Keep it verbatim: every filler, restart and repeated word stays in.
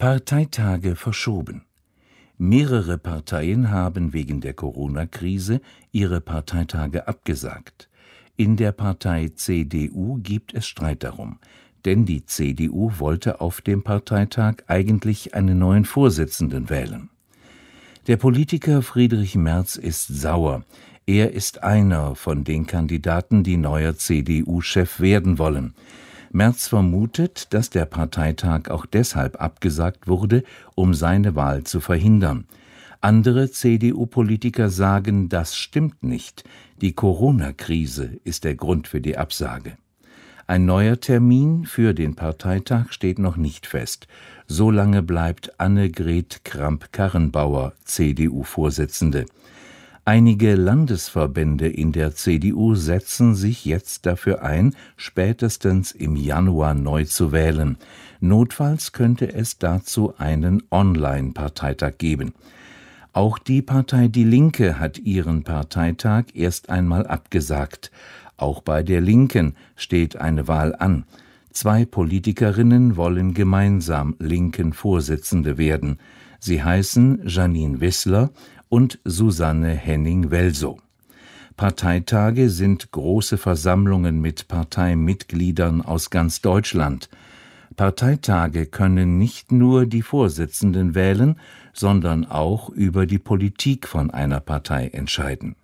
Parteitage verschoben. Mehrere Parteien haben wegen der Corona-Krise ihre Parteitage abgesagt. In der Partei C D U gibt es Streit darum, denn die C D U wollte auf dem Parteitag eigentlich einen neuen Vorsitzenden wählen. Der Politiker Friedrich Merz ist sauer. Er ist einer von den Kandidaten, die neuer C D U-Chef werden wollen. Merz vermutet, dass der Parteitag auch deshalb abgesagt wurde, um seine Wahl zu verhindern. Andere C D U-Politiker sagen, das stimmt nicht. Die Corona-Krise ist der Grund für die Absage. Ein neuer Termin für den Parteitag steht noch nicht fest. Solange bleibt Annegret Kramp-Karrenbauer C D U-Vorsitzende. Einige Landesverbände in der C D U setzen sich jetzt dafür ein, spätestens im Januar neu zu wählen. Notfalls könnte es dazu einen Online-Parteitag geben. Auch die Partei Die Linke hat ihren Parteitag erst einmal abgesagt. Auch bei der Linken steht eine Wahl an. Zwei Politikerinnen wollen gemeinsam Linken-Vorsitzende werden. Sie heißen Janine Wissler und Susanne Henning-Welsow. Parteitage sind große Versammlungen mit Parteimitgliedern aus ganz Deutschland. Parteitage können nicht nur die Vorsitzenden wählen, sondern auch über die Politik von einer Partei entscheiden.